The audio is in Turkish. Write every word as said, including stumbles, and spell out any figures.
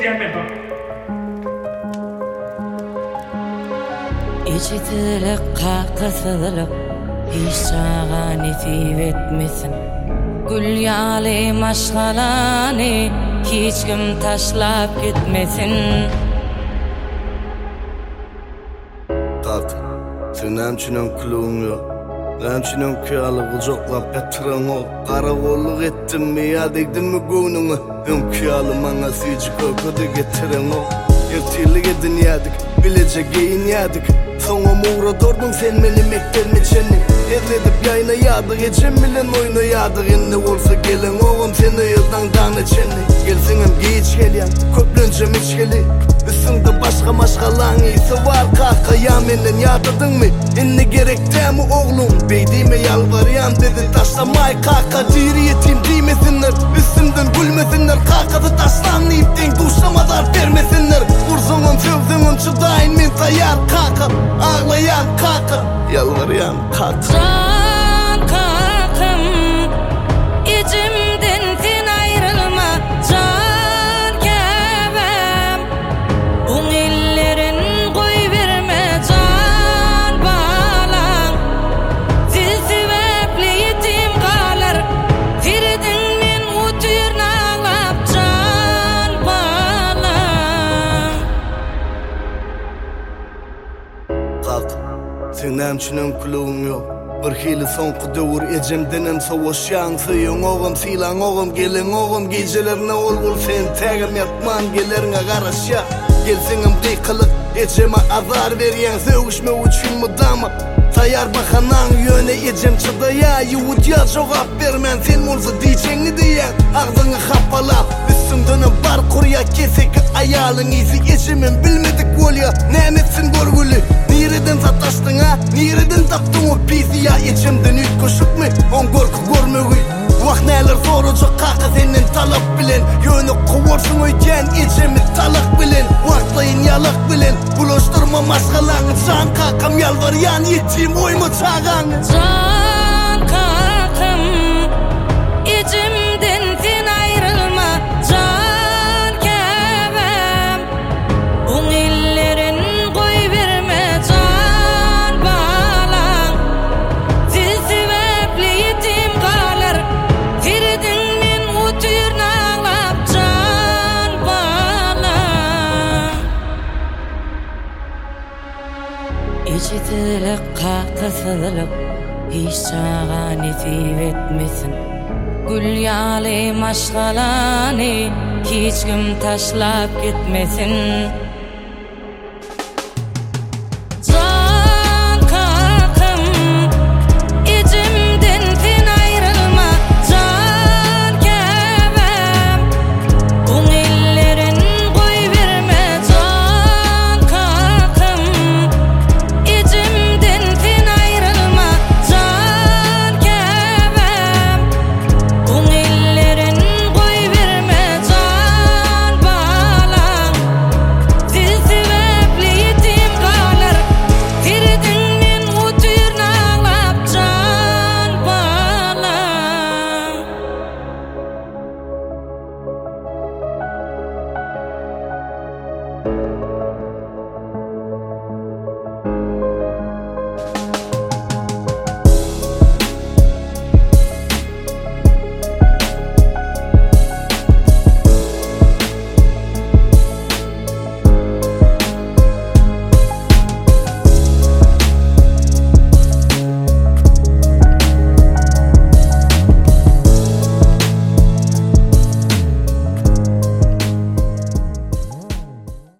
gelme bak. İçitilik kakısılık hiç sağa nesip etmesin. Gül yali maşgalani hiç kim taşlap gitmesin. Kalk, sen hemçinin kulağın yok. Hemçinin kıyalı kucaklap getiren o. Karakolluk ettin mi ya degdin mi gönlünü? Hem kıyalı bana sicik öküdü getiren o. Ertirlik edin yadık, bilecek giyin yadık. Sonra muğra dordun sen meni mektelme çenni. Erledip yayna yadık, ecem bilen oyna yadık. Enne olsa gelin oğlum seni yıldan dana çenni. Gelsin hem geç gelyan, köplöncem iç geli. Üstünde başka maşgalan iyisi var kaka ya menden yadırdın mı? Enne gerek de mi oğlum? Beydime yalvarıyan dedi taşlamay kaka. Ciri yetim deymesinler, üstümden gülmesinler. Kakası taşlanmayıp den duşlamadan vermesinler. Vursunun sövdünün çıdayın min tayar kaka. Ağlayan kaka, yalvarıyan kaka. Can kakım, içimden sen ayrılma. Can kevem, un ellerin koy verme. Can balan, siz sebepli yetim kalır. Tiridin min utur nağlap. Can balan. Kalk, sen hemçinin kulağın yok. Bir hili sonku dövür ecemdenem savaş yansıyın. Oğum silan oğum gelin oğum. Gecelerine ol bul sen tegim yatman gelerine karaş ya. Gelsinim kıykılık eceme azar veriyen. Sevişme uçun mudama sayar bakanan yöne ecem çıdaya. Yuvut ya cevap vermen sen olsa diyeceğini diyen. Ağzını kapalap üstümdönüm bar kurya. Kesek ayalın izi ecemin bilmedik ol ya. Nemetsin görgülü nireden sataştın ha? Nireden taptın o bizi ya? Ecemden üt koşup mu? On korku görmüğü. Vak neler soracak kaka senin talak bilen. Yönü kovarsın oyken ecemi talak bilen. Vaklayın yalak bilen. Bulaştırma maşgalanı. Can kakam yalvaryan yetim oyma çağanı. Can kakım, içimden sen ayrılma. Can kevem, un ellerin koy verme. Can balan, siz sebepli yetim kalır. Tiridin min utur nağlap. Can balan. İçitilik kakısılık hiç sağa nesip etmesin. Gül yali maşgalani hiç kim taşlap gitmesin.